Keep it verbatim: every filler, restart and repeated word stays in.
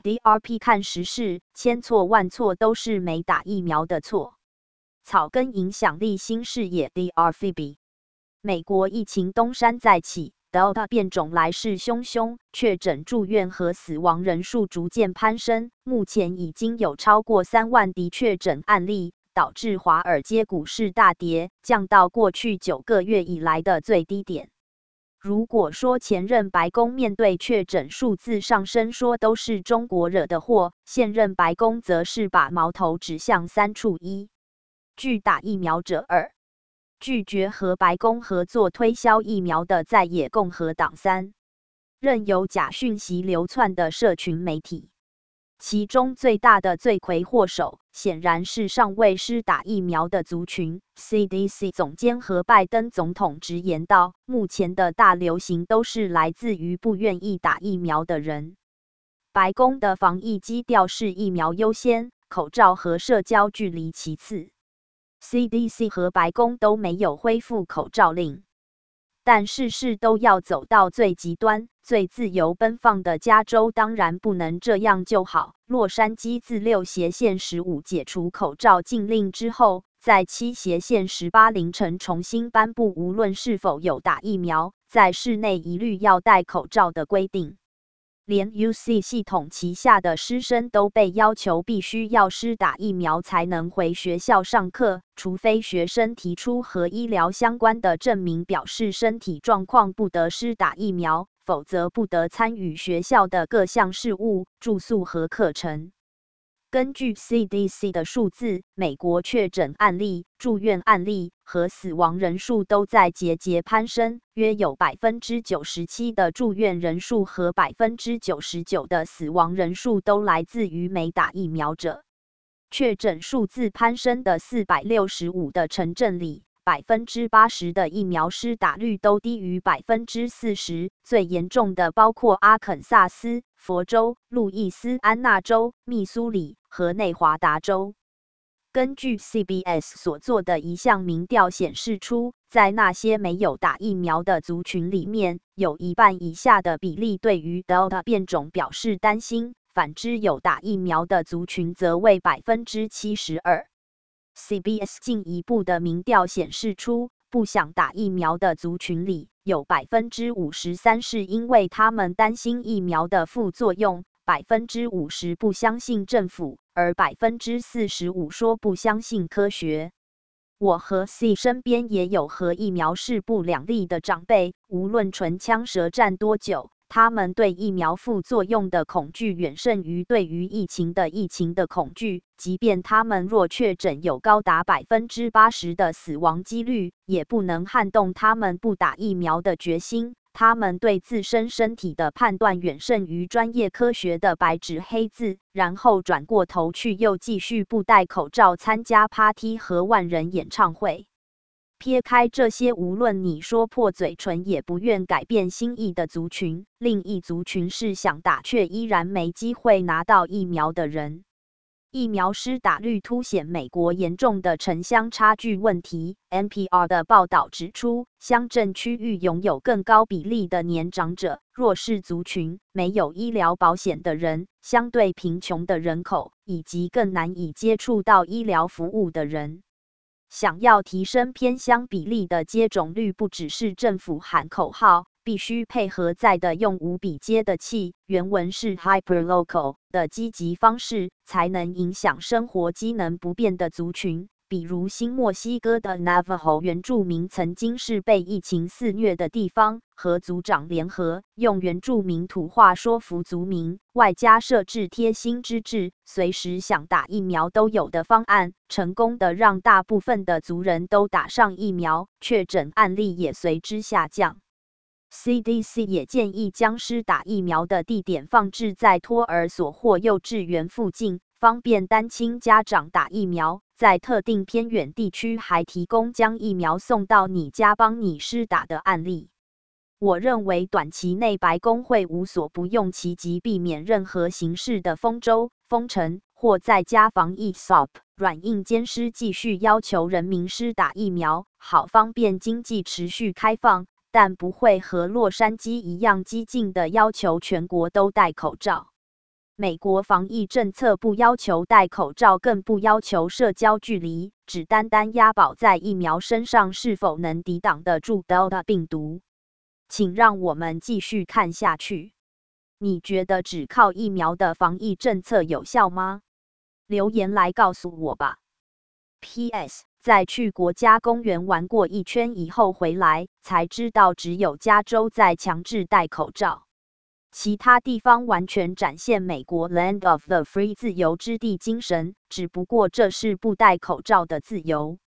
D R P 看时事，千错万错都是没打疫苗的错。草根影响力新视野 D R F B。美国疫情东山再起 ，Delta 变种来势汹汹，确诊、住院和死亡人数逐渐攀升，目前已经有超过三万例确诊案例，导致华尔街股市大跌，降到过去九个月以来的最低点。如果说前任白宫面对确诊数字上升说都是中国惹的祸，现任白宫则是把矛头指向三处一：拒打疫苗者二，拒绝和白宫合作推销疫苗的在野共和党三，任由假讯息流窜的社群媒体。其中最大的罪魁祸首，显然是尚未施打疫苗的族群。C D C 总监和拜登总统直言道，目前的大流行都是来自于不愿意打疫苗的人。白宫的防疫基调是疫苗优先，口罩和社交距离其次。C D C 和白宫都没有恢复口罩令。但事事都要走到最极端、最自由奔放的加州当然不能这样就好。洛杉矶自六协县十五解除口罩禁令之后，在七协县十八凌晨重新颁布无论是否有打疫苗，在室内一律要戴口罩的规定。连 U C 系统旗下的师生都被要求必须要施打疫苗才能回学校上课，除非学生提出和医疗相关的证明，表示身体状况不得施打疫苗，否则不得参与学校的各项事务、住宿和课程。根据 C D C 的数字，美国确诊案例、住院案例和死亡人数都在节节攀升，约有 百分之九十七 的住院人数和 百分之九十九 的死亡人数都来自于没打疫苗者。确诊数字攀升的四百六十五的城镇里， 百分之八十 的疫苗施打率都低于 百分之四十， 最严重的包括阿肯萨斯、佛州、路易斯安那州、密苏里和内华达州。根据 C B S 所做的一项民调显示出，在那些没有打疫苗的族群里面，有一半以下的比例对于 Delta 变种表示担心，反之有打疫苗的族群则为 百分之七十二。C B S 进一步的民调显示出，不想打疫苗的族群里，有 百分之五十三 是因为他们担心疫苗的副作用， 百分之五十 不相信政府，而 百分之四十五 说不相信科学。我和 C 身边也有和疫苗势不两立的长辈，无论唇枪舌战多久，他们对疫苗副作用的恐惧远胜于对于疫情的疫情的恐惧，即便他们若确诊有高达 百分之八十 的死亡几率，也不能撼动他们不打疫苗的决心。他们对自身身体的判断远胜于专业科学的白纸黑字，然后转过头去又继续不戴口罩参加 party 和万人演唱会。撇开这些无论你说破嘴唇也不愿改变心意的族群，另一族群是想打却依然没机会拿到疫苗的人。疫苗施打率凸显美国严重的城乡差距问题。N P R 的报道指出，乡镇区域拥有更高比例的年长者、弱势族群、没有医疗保险的人、相对贫穷的人口，以及更难以接触到医疗服务的人。想要提升偏乡比例的接种率，不只是政府喊口号，必须配合在的用无比接地气，原文是 hyperlocal 的积极方式，才能影响生活机能不便的族群。比如新墨西哥的 Navajo 原住民曾经是被疫情肆虐的地方，和族长联合，用原住民土话说服族民，外加设置贴心之制，随时想打疫苗都有的方案，成功的让大部分的族人都打上疫苗，确诊案例也随之下降。C D C 也建议将施打疫苗的地点放置在托儿所或幼稚园附近，方便单亲家长打疫苗。在特定偏远地区还提供将疫苗送到你家帮你施打的案例。我认为短期内白宫会无所不用其极，避免任何形式的封州、封城或在家防疫 S O P。软硬兼施，继续要求人民施打疫苗，好方便经济持续开放，但不会和洛杉矶一样激进的要求全国都戴口罩。 美国防疫政策不要求戴口罩，更不要求社交距离，只单单押宝在疫苗身上是否能抵挡得住 Delta 病毒。请让我们继续看下去。你觉得只靠疫苗的防疫政策有效吗？留言来告诉我吧。P S 在去国家公园玩过一圈以后回来，才知道只有加州在强制戴口罩。其他地方完全展现美国 Land of the Free 自由之地精神，只不过这是不戴口罩的自由。